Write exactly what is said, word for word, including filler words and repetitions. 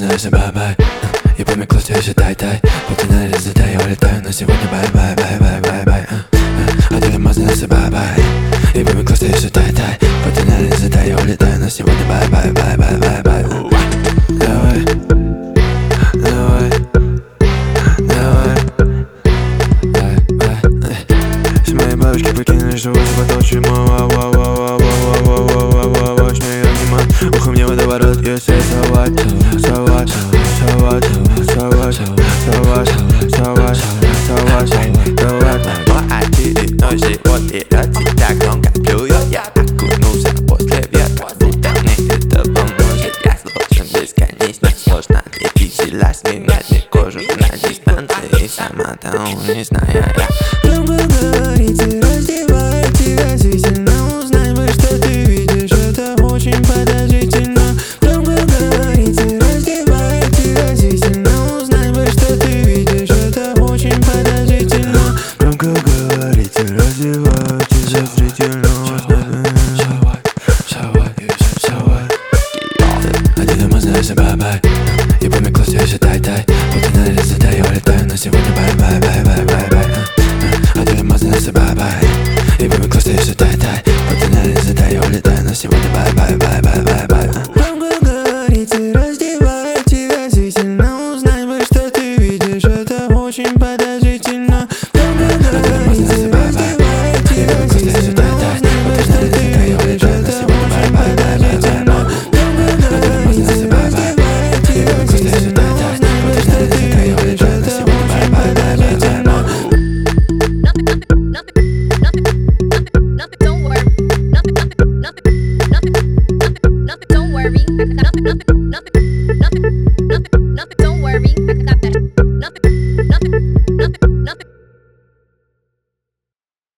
знаешь, бай-бай. И помни, класс еще тай-тай. Пока на результате я улетаю, но сегодня бай-бай-бай-бай-бай-бай. А ты лимон, знаешь, бай-бай. И помни, класс еще тай-тай. Пока на результате я улетаю, но сегодня бай-бай-бай-бай-бай-бай. Давай, давай, давай, бай-бай. Все мои бабушки покинули, что ваши потолчи, мама, ва-ва-ва-ва-ва-ва-ва-ва-ва-ва. Ухо мне водоворот, если совать, совать, совать, совать, совать, совать, совать, давай. Очередной живот берет тебя громко плюет. Я окунулся после ветра, будто мне это поможет. Я сложен бесконечно, сложно для пикселя сменять мне кожу на дистанции. Сама того не зная я. Громко говорите, раздевает тебя сильно. Узнай бы, что ты видишь, это очень подозрительно. Громко говорите, раздевает тебя сильно. Узнай бы, что ты видишь, это очень подозрительно. Громко говорите, раздевает тебя зрительно. Один дома, знаешь, бай-бай. И помни, класс еще тай-тай. Вот и на результате я улетаю, но сегодня бай-бай-бай-бай-бай-бай. Один дома, знаешь, бай-бай. И помни, класс еще тай-тай. Вот и на результате я улетаю, но сегодня бай-бай-бай-бай-бай.